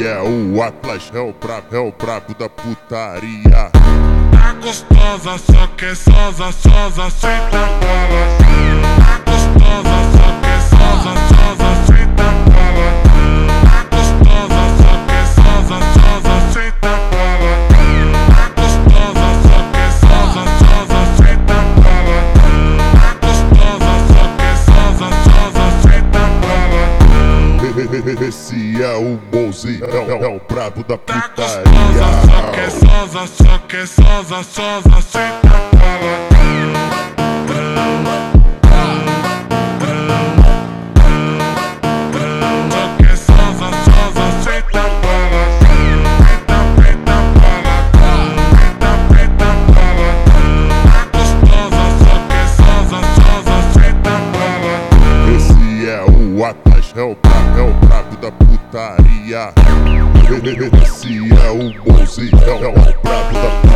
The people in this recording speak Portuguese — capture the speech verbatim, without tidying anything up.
é o Atlas, é o brabo, é o brabo da putaria. Tá gostosa, só quer sosa, sosa, senta bola. Tá gostosa, só quer sosa, sosa, senta bola. Tá gostosa, só quer sosa, sosa, senta bola. Tá gostosa, só quer sosa, sosa, senta bola. Tá gostosa, só quer sosa, sosa, senta bola. Esse é o Mozi, é, é, é o brabo da Tá putaria. gostosa, só quer sosa, só quer sosa, sosa, senta bola. O Atlas é o brabo, é o brabo da putaria. Esse é o Mozi, é, é o brabo da putaria.